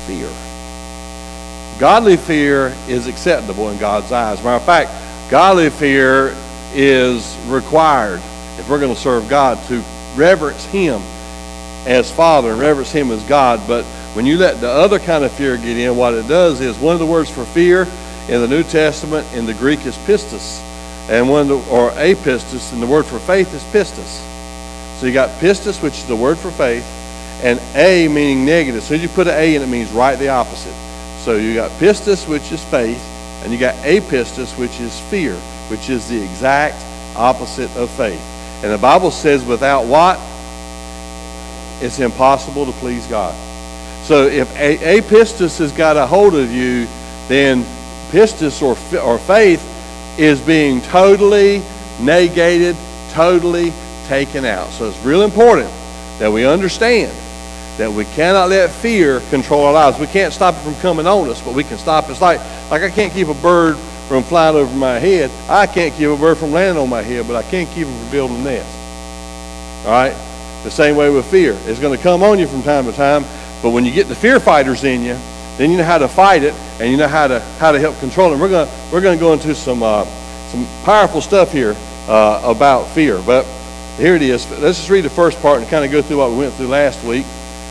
fear. Godly fear is acceptable in God's eyes. As a matter of fact, godly fear is required if we're going to serve God, to reverence Him as Father and reverence Him as God. But when you let the other kind of fear get in, what it does is, one of the words for fear in the New Testament in the Greek is pistis, and or apistis, and the word for faith is pistis. So you got pistis, which is the word for faith, and a meaning negative. So you put an a in, it means right the opposite. So you got pistis, which is faith, and you got apistis, which is fear, which is the exact opposite of faith. And the Bible says without what? It's impossible to please God. So if apistis has got a hold of you, then pistis or faith is being totally negated, totally taken out. So it's real important that we understand that we cannot let fear control our lives. We can't stop it from coming on us, but we can stop it. It's like I can't keep a bird from flying over my head. I can't keep a bird from landing on my head, but I can keep them from building a nest. All right? The same way with fear. It's going to come on you from time to time, but when you get the fear fighters in you, then you know how to fight it, and you know how to help control it. We're going to go into some powerful stuff here about fear. But here it is. Let's just read the first part and kind of go through what we went through last week.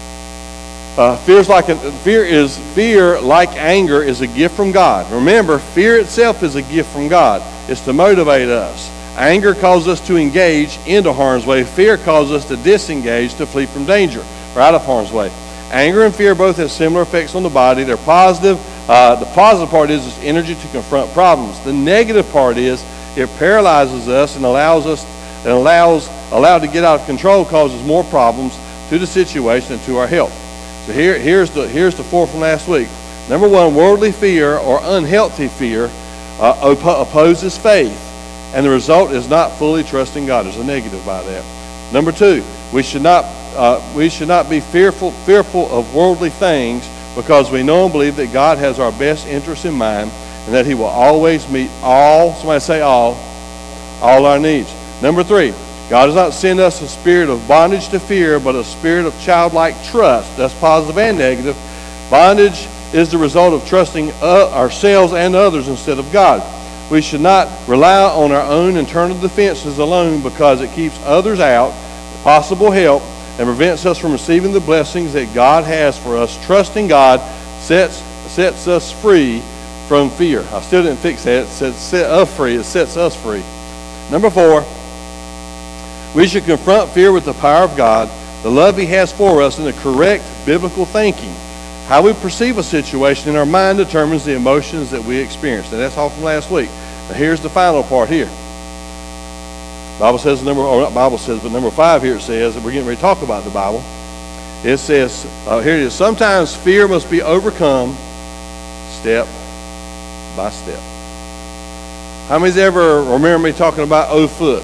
Fear, like anger, is a gift from God. Remember, fear itself is a gift from God. It's to motivate us. Anger causes us to engage into harm's way. Fear causes us to disengage, to flee from danger, or out of harm's way. Anger and fear both have similar effects on the body. They're positive. The positive part is it's energy to confront problems. The negative part is it paralyzes us and allowed to get out of control, causes more problems to the situation and to our health. So here's the four from last week. Number one, worldly fear or unhealthy fear opposes faith, and the result is not fully trusting God. There's a negative by that. Number two, we should not be fearful of worldly things, because we know and believe that God has our best interests in mind, and that He will always meet all, somebody say all our needs. Number three, God does not send us a spirit of bondage to fear, but a spirit of childlike trust. That's positive and negative. Bondage is the result of trusting ourselves and others instead of God. We should not rely on our own internal defenses alone, because it keeps others out, possible help, and prevents us from receiving the blessings that God has for us. Trusting God sets us free from fear. I still didn't fix that. It says set us free. It sets us free. Number four, we should confront fear with the power of God, the love He has for us, and the correct biblical thinking. How we perceive a situation in our mind determines the emotions that we experience. And that's all from last week. Now here's the final part here. Bible says but number 5 here it says, that we're getting ready to talk about the Bible. It says, here it is, sometimes fear must be overcome step by step. How many's ever remember me talking about OFOOT?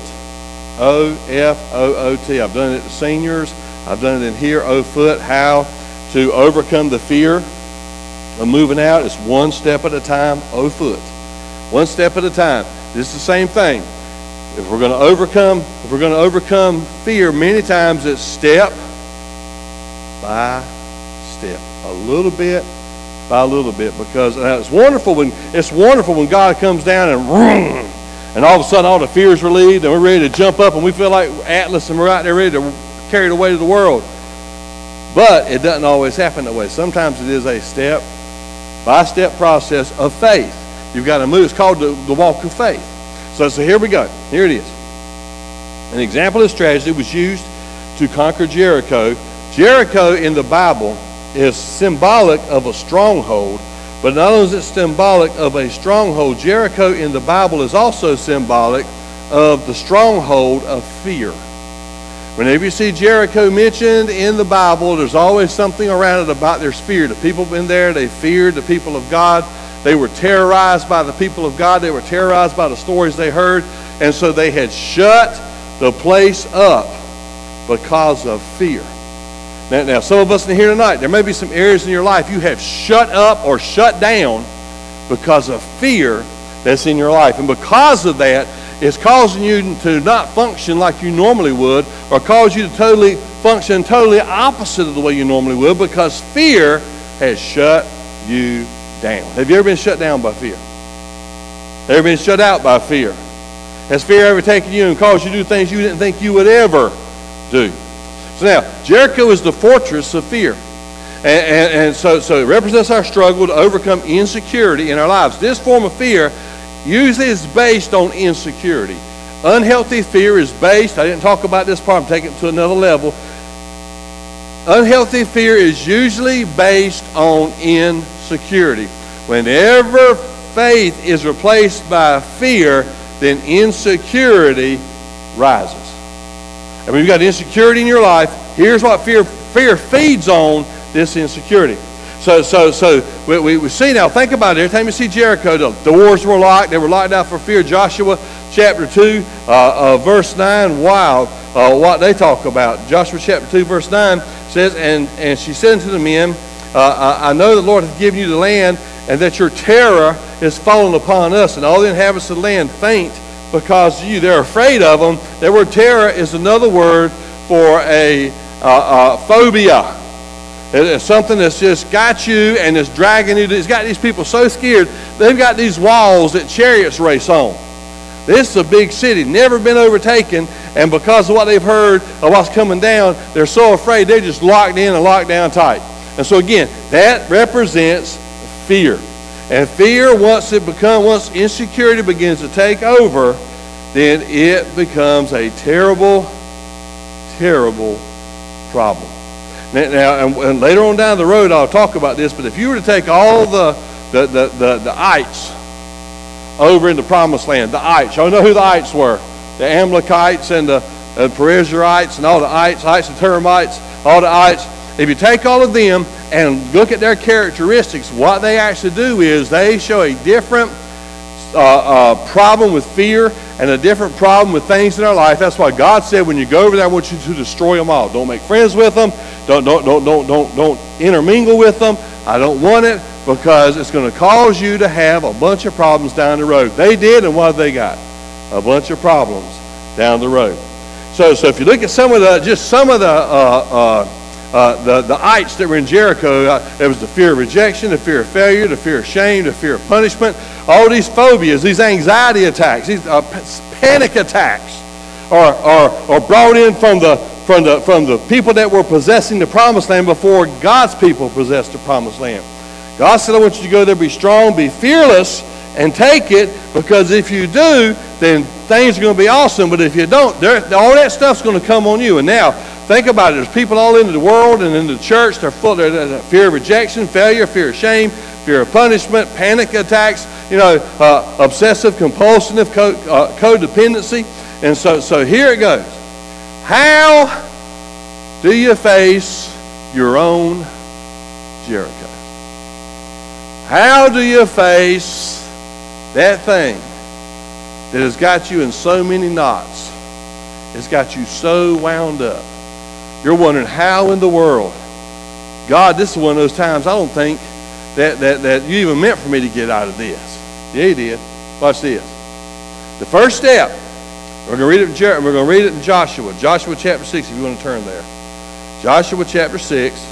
OFOOT. I've done it at the seniors. I've done it in here, OFOOT, how to overcome the fear of moving out. It's one step at a time, OFOOT. One step at a time. This is the same thing. If we're going to overcome fear, many times it's step by step, a little bit by a little bit. Because it's wonderful when God comes down and all of a sudden all the fear is relieved and we're ready to jump up and we feel like Atlas and we're out there ready to carry it away to the world. But it doesn't always happen that way. Sometimes it is a step by step process of faith. You've got to move. It's called the walk of faith. So here we go. Here it is. An example of this tragedy was used to conquer Jericho. Jericho in the Bible is symbolic of a stronghold, but not only is it symbolic of a stronghold, Jericho in the Bible is also symbolic of the stronghold of fear. Whenever you see Jericho mentioned in the Bible, there's always something around it about their fear. The people in there, they feared the people of God. They were terrorized by the people of God. They were terrorized by the stories they heard. And so they had shut the place up because of fear. Now, some of us in here tonight, there may be some areas in your life you have shut up or shut down because of fear that's in your life. And because of that, it's causing you to not function like you normally would, or cause you to function totally opposite of the way you normally would, because fear has shut you down. Have you ever been shut down by fear? Ever been shut out by fear? Has fear ever taken you and caused you to do things you didn't think you would ever do? So now, Jericho is the fortress of fear. And so it represents our struggle to overcome insecurity in our lives. This form of fear usually is based on insecurity. Unhealthy fear is based, I didn't talk about this part, I'm taking it to another level. Unhealthy fear is usually based on insecurity. Whenever faith is replaced by fear, then insecurity rises. And when you've got insecurity in your life, here's what fear feeds on, this insecurity. So we see now, think about it. Every time you see Jericho, the doors were locked. They were locked out for fear. Joshua chapter 2, verse 9, wow, what they talk about. Joshua chapter 2, verse 9 says, and she said unto the men, I know the Lord hath given you the land, and that your terror is fallen upon us, and all the inhabitants of the land faint because of you. They're afraid of them. That word terror is another word for a phobia. It's something that's just got you and it's dragging you. It's got these people so scared, they've got these walls that chariots race on. This is a big city, never been overtaken, and because of what they've heard of what's coming down, they're so afraid they're just locked in and locked down tight. And so again, that represents fear. And fear, once insecurity begins to take over, then it becomes a terrible, terrible problem. Now, and later on down the road, I'll talk about this, but if you were to take all the ites over in the promised land, the ites, y'all know who the ites were? The Amalekites and the Perizzites and all the ites and termites, all the ites. If you take all of them and look at their characteristics, what they actually do is they show a different problem with fear and a different problem with things in our life. That's why God said, when you go over there, I want you to destroy them all. Don't make friends with them. Don't intermingle with them. I don't want it, because it's going to cause you to have a bunch of problems down the road. They did, and what have they got? A bunch of problems down the road. So if you look at some of the ites that were in Jericho, there was the fear of rejection, the fear of failure, the fear of shame, the fear of punishment. All these phobias, these anxiety attacks, these panic attacks are brought in from the people that were possessing the promised land before God's people possessed the promised land. God said, I want you to go there, be strong, be fearless, and take it, because if you do, then things are going to be awesome. But if you don't, all that stuff's going to come on you. And now, think about it. There's people all into the world and into the church. They're full of fear of rejection, failure, fear of shame, fear of punishment, panic attacks, obsessive, compulsive, codependency. And so here it goes. How do you face your own Jericho? How do you face that thing that has got you in so many knots? It's got you so wound up. You're wondering, how in the world? God, this is one of those times I don't think that you even meant for me to get out of this. Yeah, you did. Watch this. The first step, we're going to read it in Joshua. Joshua chapter 6, if you want to turn there. Joshua chapter 6.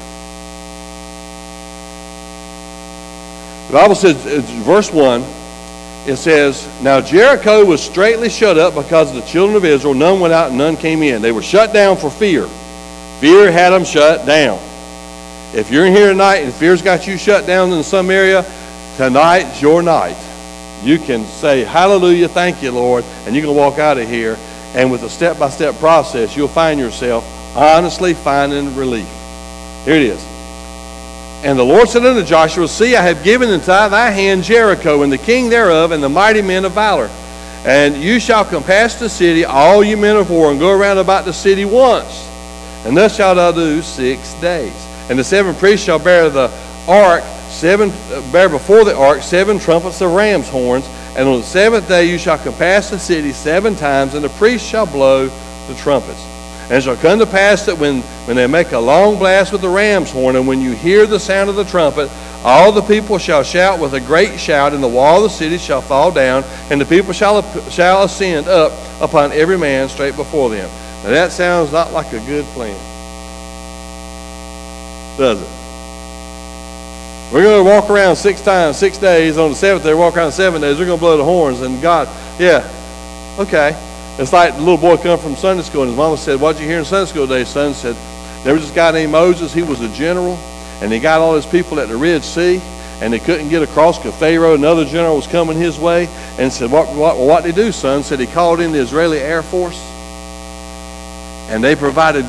The Bible says, verse 1, it says, Now Jericho was straitly shut up because of the children of Israel. None went out and none came in. They were shut down for fear. Fear had them shut down. If you're in here tonight and fear's got you shut down in some area, tonight's your night. You can say, hallelujah, thank you, Lord, and you can walk out of here, and with a step-by-step process, you'll find yourself honestly finding relief. Here it is. And the Lord said unto Joshua, See, I have given into thy hand Jericho, and the king thereof, and the mighty men of valor. And you shall compass the city, all you men of war, and go around about the city once. And thus shalt thou do 6 days. And the 7 priests shall bear the ark, bear before the ark 7 trumpets of ram's horns. And on the 7th day you shall compass the city 7 times, and the priests shall blow the trumpets. And it shall come to pass that when they make a long blast with the ram's horn, and when you hear the sound of the trumpet, all the people shall shout with a great shout, and the wall of the city shall fall down, and the people shall ascend up upon every man straight before them. Now that sounds not like a good plan, does it? we're going to walk around 6 times, 6 days. On the 7th day, walk around 7 days. We're going to blow the horns. And God, yeah, okay. It's like the little boy come from Sunday school, and his mama said, "What did you hear in Sunday school today, son?" Said, "There was this guy named Moses. He was a general, and he got all his people at the Red Sea, and they couldn't get across because Pharaoh, another general, was coming his way." And said, what did he do, son?" Said he called in the Israeli Air Force, and they provided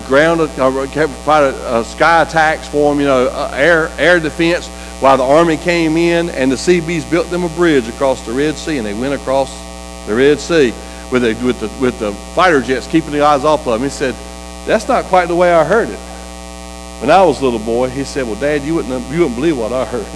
sky attacks for him, air defense, while the army came in, and the Seabees built them a bridge across the Red Sea, and they went across the Red Sea with the fighter jets keeping the eyes off of them. He said, "That's not quite the way I heard it when I was a little boy." He said, "Well, Dad, you wouldn't believe what I heard."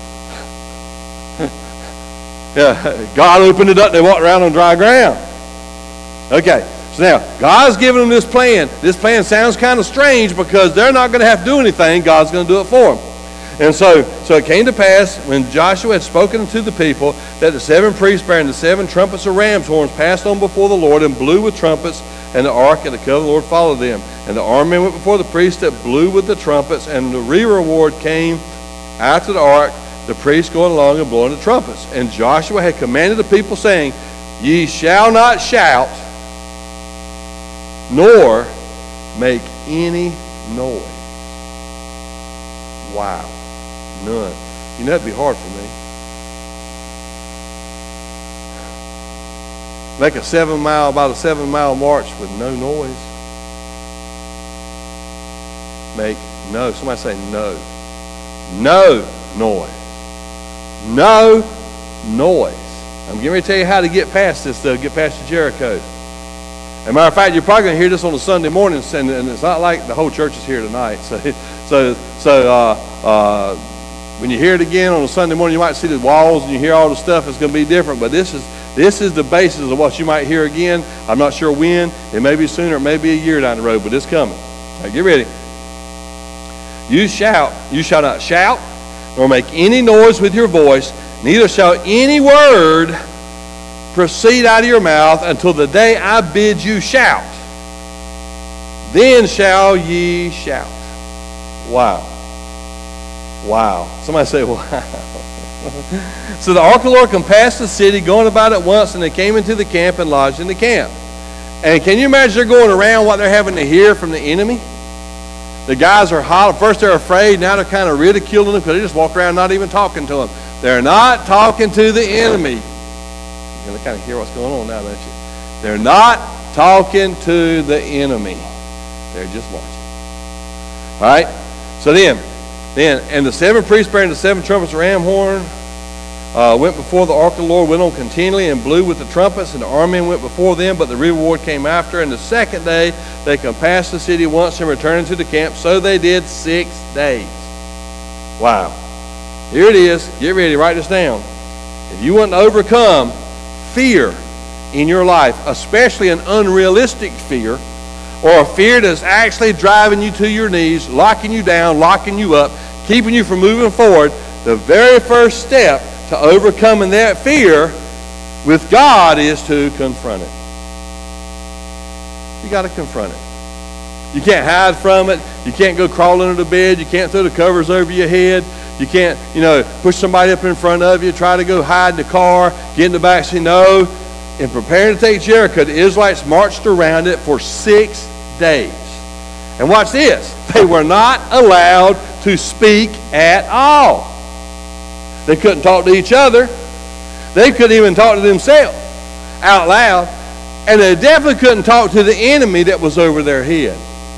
Yeah, God opened it up. They walked around on dry ground. Okay, so now God's giving them this plan. This plan sounds kind of strange because they're not going to have to do anything. God's going to do it for them. And so it came to pass when Joshua had spoken to the people that the 7 priests bearing the 7 trumpets of ram's horns passed on before the Lord and blew with trumpets, and the ark and the covenant of the Lord followed them. And the armed men went before the priests that blew with the trumpets, and the reward came after the ark, the priests going along and blowing the trumpets. And Joshua had commanded the people, saying, "Ye shall not shout, nor make any noise." Wow. None. That'd be hard for me. Make about a 7-mile march with no noise. Somebody say no. No noise. No noise. I'm getting ready to tell you how to get past this, though, get past the Jericho. As a matter of fact, you're probably going to hear this on a Sunday morning, and it's not like the whole church is here tonight. So when you hear it again on a Sunday morning, you might see the walls and you hear all the stuff. It's going to be different, but this is the basis of what you might hear again. I'm not sure when. It may be sooner. It may be a year down the road, but it's coming. All right, get ready. You shall not shout, nor make any noise with your voice, neither shall any word proceed out of your mouth until the day I bid you shout. Then shall ye shout. Wow. Wow. Somebody say, wow. So the ark of the Lord compassed the city, going about it once, and they came into the camp and lodged in the camp. And can you imagine they're going around what they're having to hear from the enemy? The guys are hollering. First they're afraid, now they're kind of ridiculing them because they just walk around not even talking to them. They're not talking to the enemy. You're going to kind of hear what's going on now, don't you? They're not talking to the enemy. They're just watching. All right? So then, and the 7 priests bearing the 7 trumpets of ram horn went before the ark of the Lord, went on continually and blew with the trumpets, and the armed men went before them, but the reward came after. And the 2nd day they compassed the city once and returned to the camp. So they did 6 days. Wow. Here it is. Get ready. Write this down. If you want to overcome fear in your life, especially an unrealistic fear, or a fear that's actually driving you to your knees, locking you down, locking you up, keeping you from moving forward, the very first step to overcoming that fear with God is to confront it. You got to confront it. You can't hide from it. You can't go crawl under the bed. You can't throw the covers over your head. You can't, push somebody up in front of you, try to go hide in the car, get in the back, say no. In preparing to take Jericho, the Israelites marched around it for 6 days. And watch this. They were not allowed to speak at all. They couldn't talk to each other. They couldn't even talk to themselves out loud. And they definitely couldn't talk to the enemy that was over their head.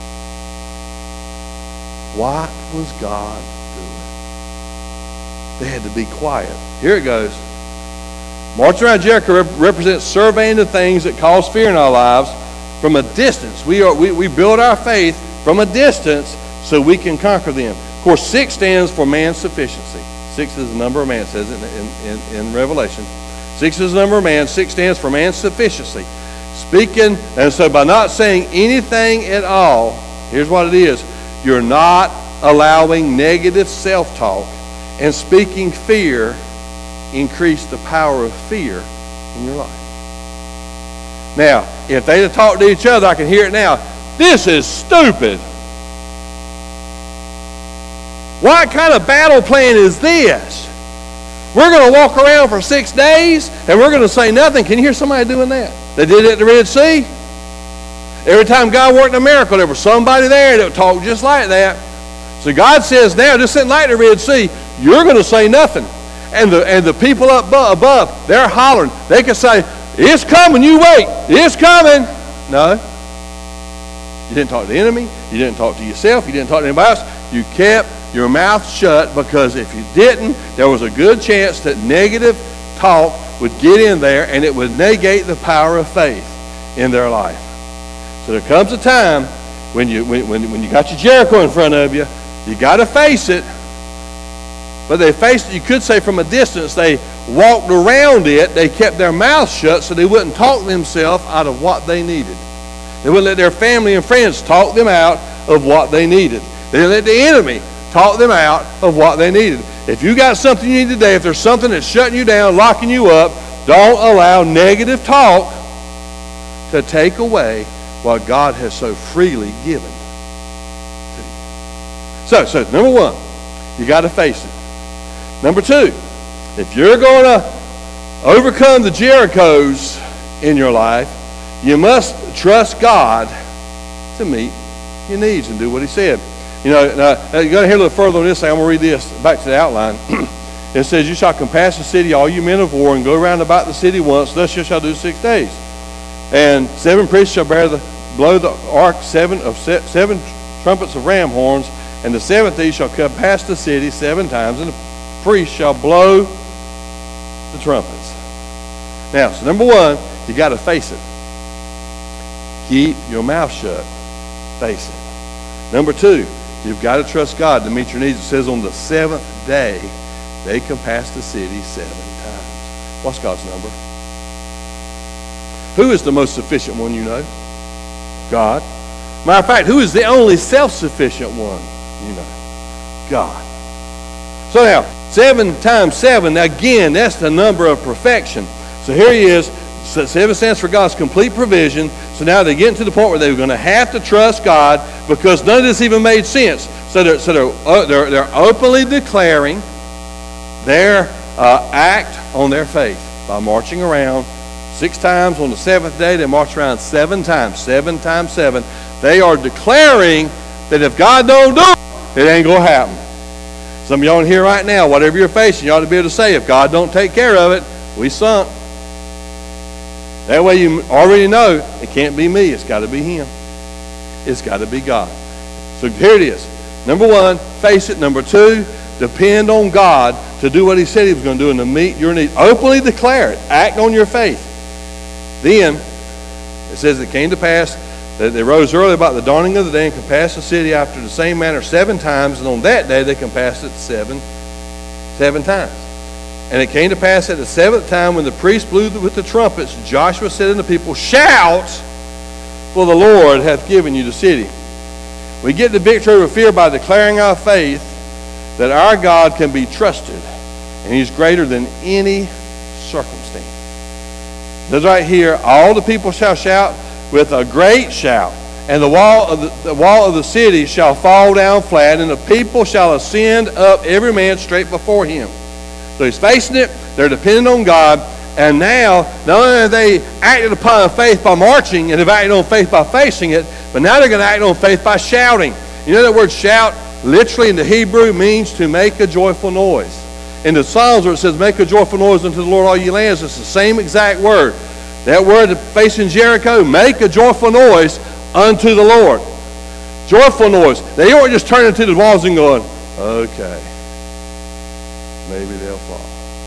What was God doing? They had to be quiet. Here it goes. March around Jericho represents surveying the things that cause fear in our lives from a distance. We build our faith from a distance so we can conquer them. Of course, 6 stands for man's sufficiency. 6 is the number of man, it says in Revelation. 6 is the number of man. 6 stands for man's sufficiency. Speaking, and so by not saying anything at all, here's what it is. You're not allowing negative self-talk, and speaking fear increase the power of fear in your life. Now, if they'd have talked to each other, I can hear it now. This is stupid. What kind of battle plan is this? We're going to walk around for 6 days and we're going to say nothing. Can you hear somebody doing that? They did it at the Red Sea. Every time God worked a miracle, there was somebody there that would talk just like that. So God says now, just sitting like the Red Sea, you're going to say nothing. And the people up above, they're hollering. They can say, it's coming, you wait. It's coming. No. You didn't talk to the enemy. You didn't talk to yourself. You didn't talk to anybody else. You kept your mouth shut, because if you didn't, there was a good chance that negative talk would get in there and it would negate the power of faith in their life. So there comes a time when you got your Jericho in front of you, you got to face it. But they faced it, you could say, from a distance. They walked around it. They kept their mouths shut so they wouldn't talk themselves out of what they needed. They wouldn't let their family and friends talk them out of what they needed. They didn't let the enemy talk them out of what they needed. If you got something you need today, if there's something that's shutting you down, locking you up, don't allow negative talk to take away what God has so freely given to you. So number one, you got to face it. Number two, if you're going to overcome the Jerichos in your life, you must trust God to meet your needs and do what he said. You know, now, you're going to hear a little further on this. I'm going to read this back to the outline. It says, you shall compass the city, all you men of war, and go round about the city once. Thus you shall do 6 days. And 7 priests shall blow the ark, 7 trumpets of ram horns, and the 7th day shall compass the city 7 times, and the priest shall blow the trumpets. Now, so number one, you got to face it. Keep your mouth shut. Face it. Number two, you've got to trust God to meet your needs. It says on the 7th day, they compassed the city 7 times. What's God's number? Who is the most sufficient one you know? God. Matter of fact, who is the only self-sufficient one you know? God. So now, 7 times 7, again, that's the number of perfection. So here he is. 7 stands for God's complete provision. So now they're getting to the point where they're going to have to trust God, because none of this even made sense. So they're openly declaring their act on their faith by marching around 6 times. On the 7th day, they march around 7 times. 7 times 7. They are declaring that if God don't do it, it ain't going to happen. Some of y'all in here right now, whatever you're facing, you ought to be able to say, if God don't take care of it, we sunk. That way you already know it can't be me. It's got to be him. It's got to be God. So here it is. Number one, face it. Number two, depend on God to do what he said he was going to do and to meet your need. Openly declare it. Act on your faith. Then, it says it came to pass that they rose early about the dawning of the day and compassed the city after the same manner 7 times. And on that day they compassed it 7 times. And it came to pass at the 7th time, when the priest blew with the trumpets, Joshua said unto the people, shout, for the Lord hath given you the city. We get the victory over fear by declaring our faith that our God can be trusted, and he's greater than any circumstance. It says right here, all the people shall shout with a great shout, and the wall of the city shall fall down flat, and the people shall ascend up every man straight before him. So he's facing it, they're depending on God, and now, not only have they acted upon faith by marching and have acted on faith by facing it, but now they're going to act on faith by shouting. You know that word shout, literally in the Hebrew, means to make a joyful noise. In the Psalms where it says, make a joyful noise unto the Lord all ye lands, it's the same exact word. That word facing Jericho, make a joyful noise unto the Lord. Joyful noise. They weren't just turning to the walls and going, okay. Maybe they'll fall.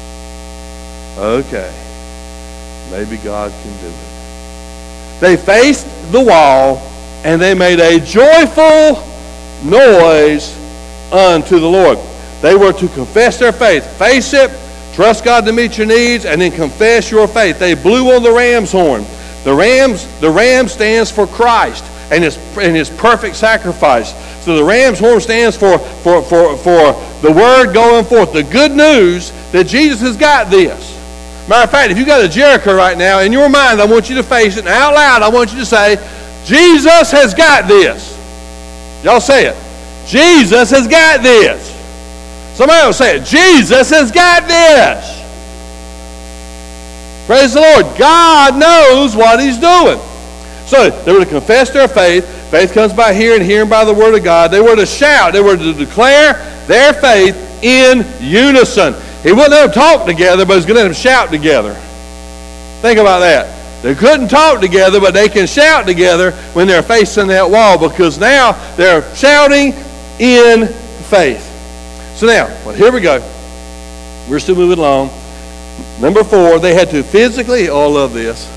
Okay. Maybe God can do it. They faced the wall and they made a joyful noise unto the Lord. They were to confess their faith. Face it, trust God to meet your needs, and then confess your faith. They blew on the ram's horn. The ram stands for Christ and his perfect sacrifice. So the ram's horn stands for the word going forth, the good news that Jesus has got this. Matter of fact, if you got a Jericho right now, in your mind, I want you to face it, and out loud, I want you to say, Jesus has got this. Y'all say it. Jesus has got this. Somebody else say it. Jesus has got this. Praise the Lord. God knows what he's doing. So they were to confess their faith. Faith comes by hearing, hearing by the word of God. They were to shout. They were to declare their faith in unison. He wouldn't let them talk together, but he was going to let them shout together. Think about that. They couldn't talk together, but they can shout together when they're facing that wall, because now they're shouting in faith. So now, well, here we go. We're still moving along. Number 4, they had to physically, I love this.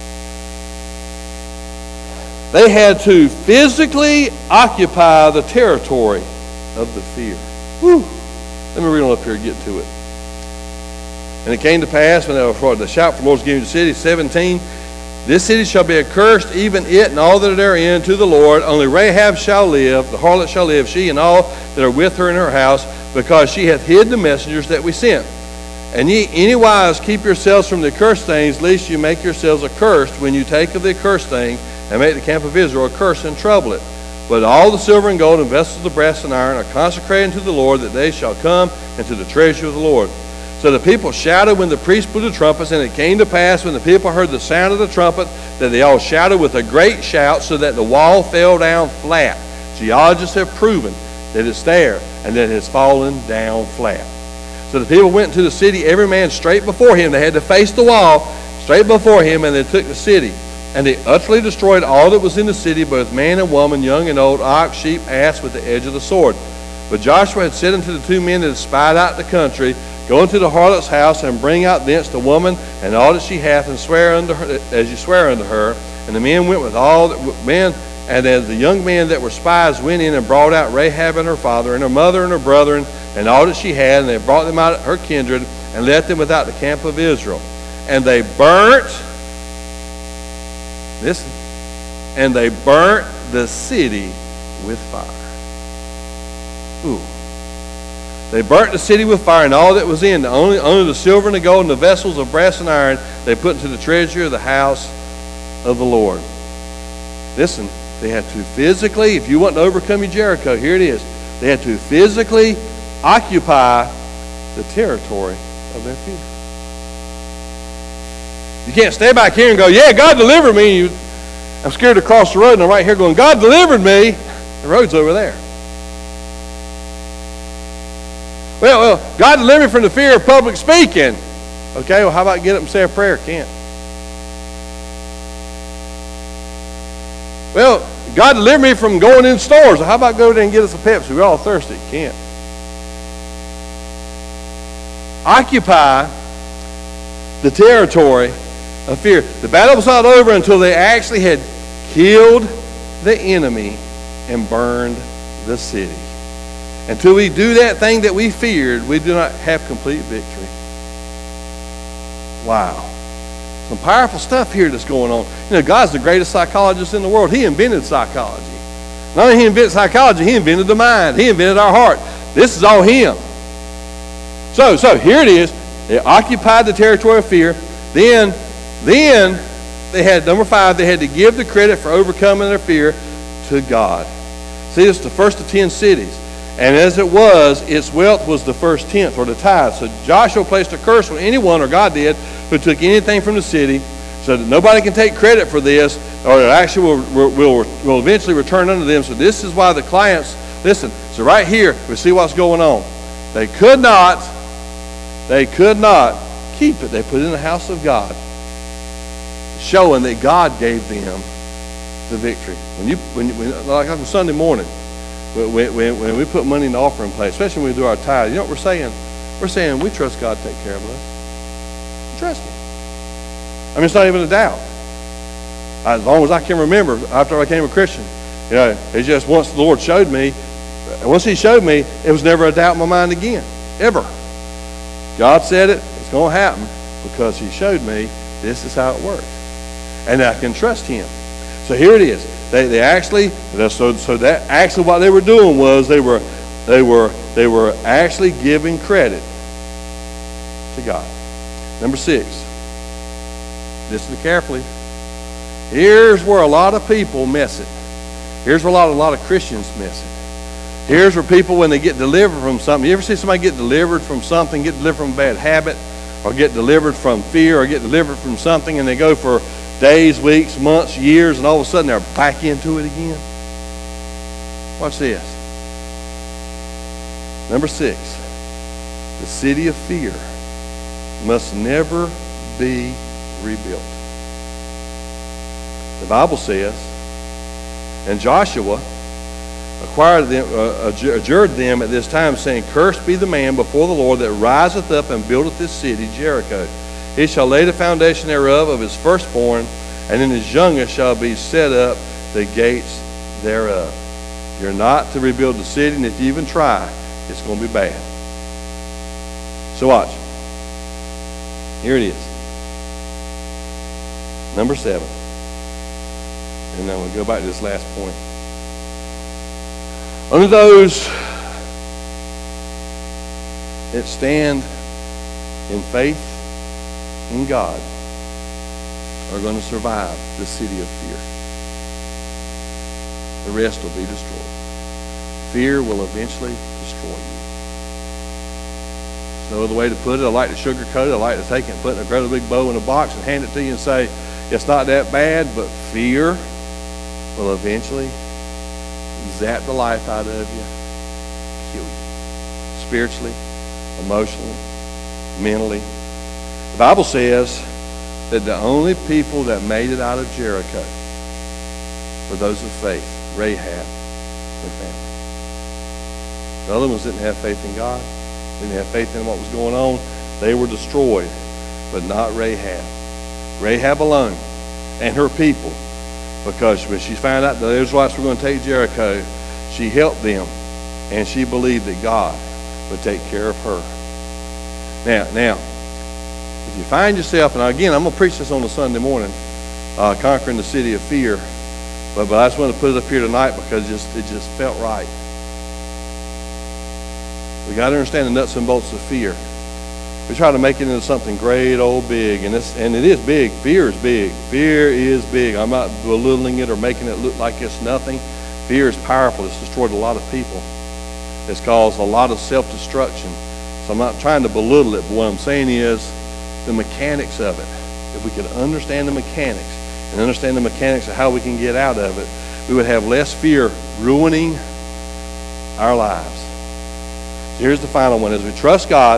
They had to physically occupy the territory of the fear. Whew. Let me read on up here and get to it. And it came to pass when they were the shout for the Lord's giving the city, 17, this city shall be accursed, even it and all that are therein, to the Lord. Only Rahab shall live, the harlot shall live, she and all that are with her in her house, because she hath hid the messengers that we sent. And ye anywise keep yourselves from the accursed things, lest you make yourselves accursed when you take of the accursed thing, and make the camp of Israel accursed and trouble it. But all the silver and gold and vessels of brass and iron are consecrated unto the Lord, that they shall come into the treasure of the Lord. So the people shouted when the priest blew the trumpets, and it came to pass when the people heard the sound of the trumpet, that they all shouted with a great shout, so that the wall fell down flat. Geologists have proven that it's there, and that it has fallen down flat. So the people went into the city, every man straight before him. They had to face the wall straight before him, and they took the city. And they utterly destroyed all that was in the city, both man and woman, young and old, ox, sheep, ass, with the edge of the sword. But Joshua had said unto the 2 men that had spied out the country, go into the harlot's house, and bring out thence the woman and all that she hath, and swear unto her as you swear unto her. And the men went with all that men, and as the young men that were spies went in and brought out Rahab and her father, and her mother and her brethren, and all that she had, and they brought them out her kindred, and left them without the camp of Israel. And they burnt, listen, and they burnt the city with fire. Ooh. They burnt the city with fire, and all that was in, only the silver and the gold and the vessels of brass and iron, they put into the treasure of the house of the Lord. Listen, they had to physically, if you want to overcome your Jericho, here it is. They had to physically occupy the territory of their fear. You can't stay back here and go, yeah, God delivered me. I'm scared to cross the road, and I'm right here going, God delivered me. The road's over there. Well, God delivered me from the fear of public speaking. Okay, well, how about get up and say a prayer? Can't. Well, God delivered me from going in stores. How about go there and get us a Pepsi? We're all thirsty. Can't. Occupy the territory of fear. The battle was not over until they actually had killed the enemy and burned the city. Until we do that thing that we feared, we do not have complete victory. Wow. Some powerful stuff here that's going on. You know, God's the greatest psychologist in the world. He invented psychology. Not only he invented psychology, he invented the mind. He invented our heart. This is all him. So here it is. They occupied the territory of fear. Then they had, number 5, they had to give the credit for overcoming their fear to God. See, it's the first of 10 cities. And as it was, its wealth was the first tenth, or the tithe. So Joshua placed a curse on anyone, or God did, who took anything from the city, so that nobody can take credit for this, or it actually will eventually return unto them. So this is why the clients, listen, so right here, we see what's going on. They could not keep it. They put it in the house of God, showing that God gave them the victory. When like on Sunday morning, when we put money in the offering plate, especially when we do our tithe, you know what we're saying? We're saying we trust God to take care of us. We trust Him. I mean, it's not even a doubt. As long as I can remember, after I became a Christian, you know, it's just once the Lord showed me, once He showed me, it was never a doubt in my mind again, ever. God said it, it's going to happen because He showed me this is how it works, and I can trust Him. So here it is. They actually, so that actually what they were doing was they were actually giving credit to God. Number 6. Listen carefully. Here's where a lot of people miss it. Here's where a lot of Christians miss it. Here's where people, when they get delivered from something, you ever see somebody get delivered from something, get delivered from a bad habit, or get delivered from fear, or get delivered from something, and they go for days, weeks, months, years, and all of a sudden they're back into it again? Watch this. Number 6, the city of fear must never be rebuilt. The Bible says, and Joshua adjured them at this time, saying, Cursed be the man before the Lord that riseth up and buildeth this city, Jericho. He shall lay the foundation thereof of his firstborn, and in his youngest shall be set up the gates thereof. You're not to rebuild the city, and if you even try, it's going to be bad. So watch. Here it is. Number 7. And then we'll go back to this last point. Only those that stand in faith in God are going to survive the city of fear. The rest will be destroyed. Fear will eventually destroy you. There's no other way to put it. I like to sugarcoat it. I like to take it and put it in a great big bow in a box and hand it to you and say, it's not that bad, but fear will eventually zap the life out of you, kill you. Spiritually, emotionally, mentally. The Bible says that the only people that made it out of Jericho were those of faith, Rahab and family. The other ones didn't have faith in God, didn't have faith in what was going on. They were destroyed, but not Rahab. Rahab alone and her people, because when she found out the Israelites were going to take Jericho, she helped them, and she believed that God would take care of her. Now, if you find yourself, and again, I'm going to preach this on a Sunday morning, conquering the city of fear, but I just want to put it up here tonight because it just felt right. We got to understand the nuts and bolts of fear. We try to make it into something great, old, big, and it is big. Fear is big. Fear is big. I'm not belittling it or making it look like it's nothing. Fear is powerful. It's destroyed a lot of people. It's caused a lot of self-destruction. So I'm not trying to belittle it, but what I'm saying is the mechanics of it. If we could understand the mechanics and understand the mechanics of how we can get out of it, we would have less fear ruining our lives. So here's the final one. As we trust God,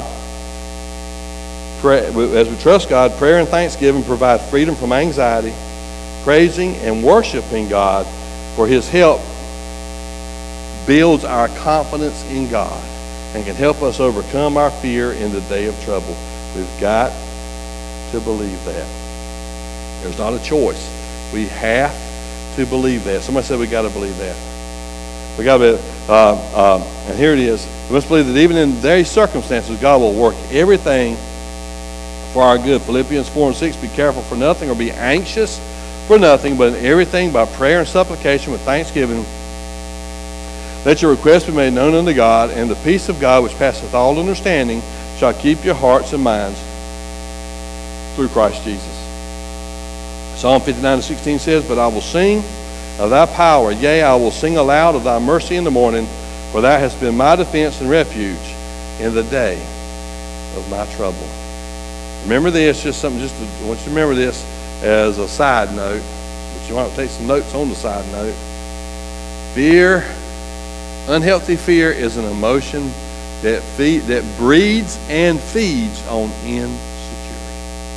prayer and thanksgiving provide freedom from anxiety. Praising and worshiping God for His help builds our confidence in God and can help us overcome our fear in the day of trouble. We've got to believe that. There's not a choice. We have to believe that. Somebody said we got to believe that. We got to, and here it is. We must believe that even in these circumstances, God will work everything for our good. Philippians 4:6, be careful for nothing or be anxious for nothing, but in everything by prayer and supplication with thanksgiving, let your requests be made known unto God, and the peace of God, which passeth all understanding, shall keep your hearts and minds through Christ Jesus. Psalm 59:16 says, but I will sing of thy power, yea, I will sing aloud of thy mercy in the morning, for thou hast been my defense and refuge in the day of my trouble. Remember this, I want you to remember this as a side note, but you want to take some notes on the side note. Fear, unhealthy fear, is an emotion that breeds and feeds on insecurity.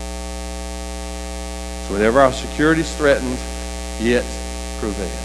So whenever our security is threatened, it prevails.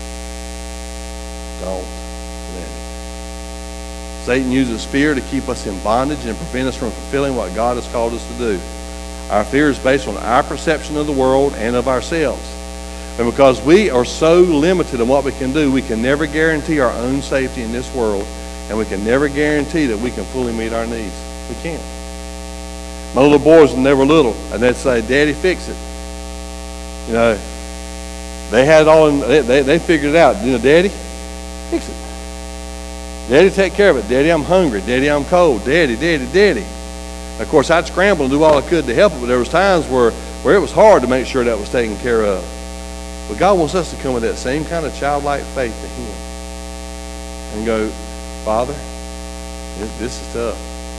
Don't let it. Satan uses fear to keep us in bondage and prevent us from fulfilling what God has called us to do. Our fear is based on our perception of the world and of ourselves. And because we are so limited in what we can do, we can never guarantee our own safety in this world, and we can never guarantee that we can fully meet our needs. We can't. My little boys, when they were little, and they'd say, Daddy, fix it. You know, they had it all, they figured it out. You know, Daddy, fix it. Daddy, take care of it. Daddy, I'm hungry. Daddy, I'm cold. Daddy, Daddy, Daddy. Of course, I'd scramble and do all I could to help it, but there was times where it was hard to make sure that was taken care of. But God wants us to come with that same kind of childlike faith to Him. and go, Father, this is tough.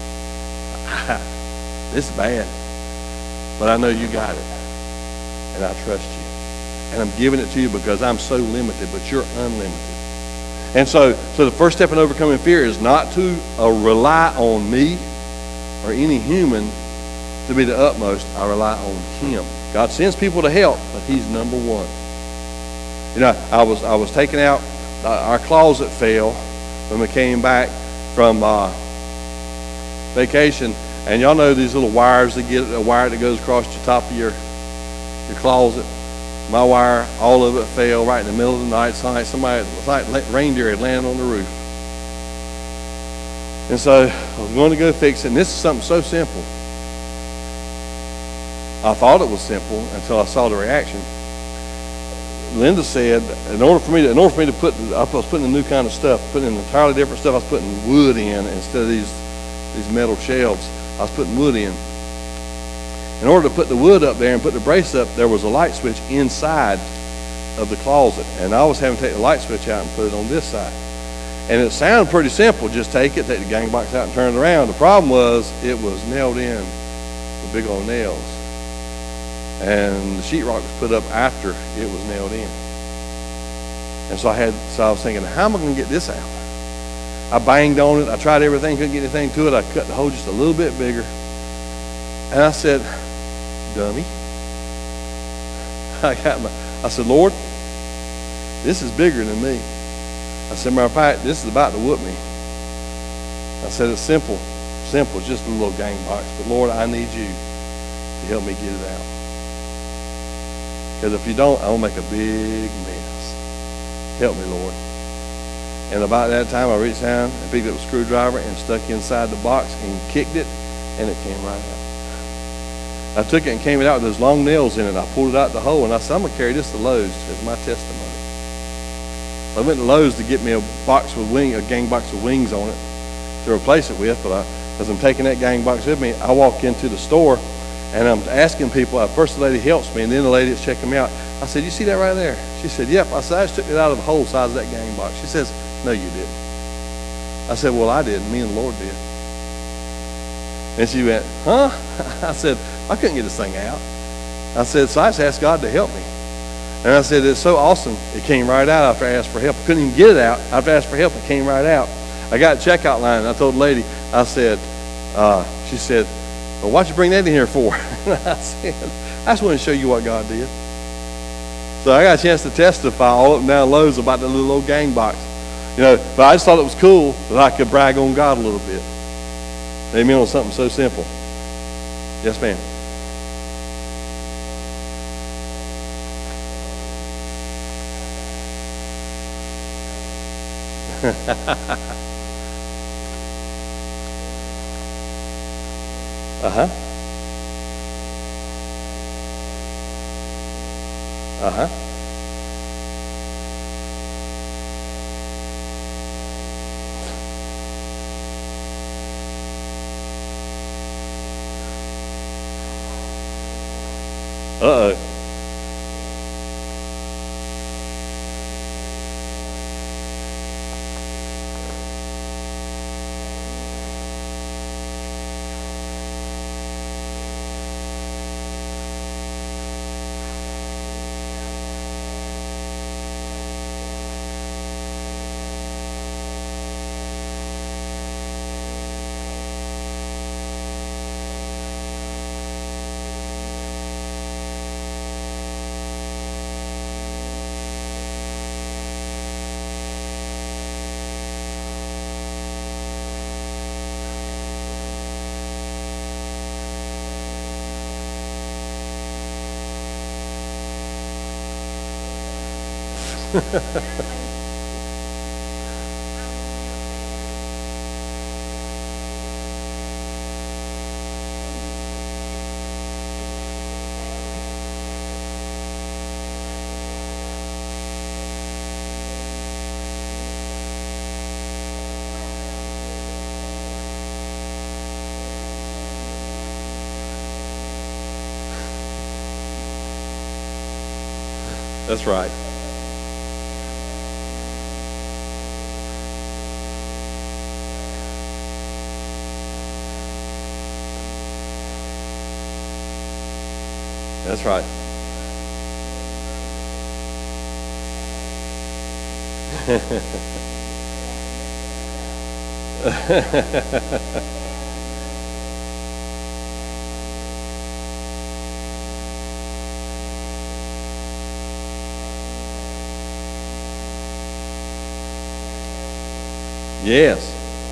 This is bad. But I know you got it. And I trust you. And I'm giving it to you because I'm so limited, but you're unlimited. And so the first step in overcoming fear is not to rely on me or any human to be the utmost. I rely on him. God sends people to help, but he's number one. You know, I was taking out, our closet fell when we came back from vacation. And y'all know these little wires that get a wire that goes across the top of your closet. My wire, all of it fell right in the middle of the night. It's like reindeer had landed on the roof. And so I was going to go fix it. And this is something so simple. I thought it was simple until I saw the reaction. Linda said, in order for me to put, I was putting a new kind of stuff, putting in entirely different stuff. I was putting wood in instead of these metal shelves. I was putting wood in. In order to put the wood up there and put the brace up, there was a light switch inside of the closet. And I was having to take the light switch out and put it on this side. And it sounded pretty simple. Just take the gang box out and turn it around. The problem was it was nailed in with big old nails. And the sheetrock was put up after it was nailed in. And so I was thinking, how am I going to get this out? I banged on it. I tried everything, couldn't get anything to it. I cut the hole just a little bit bigger. And I said, dummy. I said, Lord, this is bigger than me. I said, matter of fact, this is about to whoop me. I said, it's simple. It's just a little gang box. But Lord, I need you to help me get it out. Because if you don't, I'll make a big mess. Help me, Lord. And about that time, I reached down and picked up a screwdriver and stuck inside the box and kicked it, and it came right out. I took it and came out with those long nails in it. I pulled it out the hole, and I said, I'm going to carry this to Lowe's as my testimony. I went to Lowe's to get me a gang box with wings on it to replace it with, but as I'm taking that gang box with me, I walk into the store, and I'm asking people. First, the lady helps me, and then the lady that's checking me out. I said, you see that right there? She said, yep. I said, I just took it out of the hole size of that gang box. She says, no, you didn't. I said, well, I didn't. Me and the Lord did. And she went, huh? I said, I couldn't get this thing out. I said, so I just asked God to help me. And I said, it's so awesome. It came right out after I asked for help. I couldn't even get it out. After I asked for help, it came right out. I got a checkout line, and I told the lady, I said, she said, well, why'd you bring that in here for? And I said, I just want to show you what God did. So I got a chance to testify all up and down Lowe's about the little old gang box. You know, but I just thought it was cool that I could brag on God a little bit. Amen, on something so simple. Yes, ma'am. Uh-huh. Uh-huh. Uh-oh. That's right. That's right. Yes.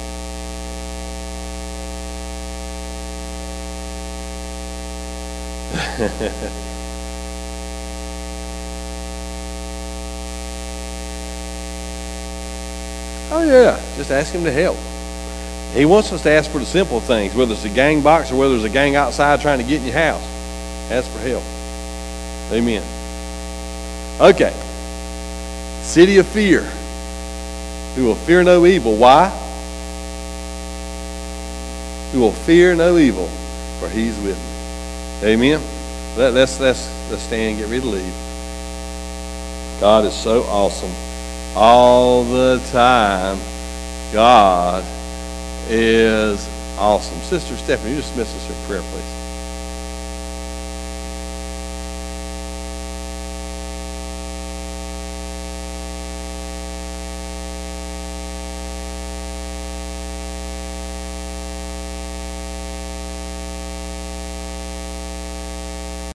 Oh, yeah. Just ask him to help. He wants us to ask for the simple things, whether it's a gang box or whether it's a gang outside trying to get in your house. Ask for help. Amen. Okay. City of fear. We will fear no evil. Why? We will fear no evil, for he's with me. Amen. Let's stand and get ready to leave. God is so awesome. All the time, God is awesome. Sister Stephanie, you dismiss us in prayer, please.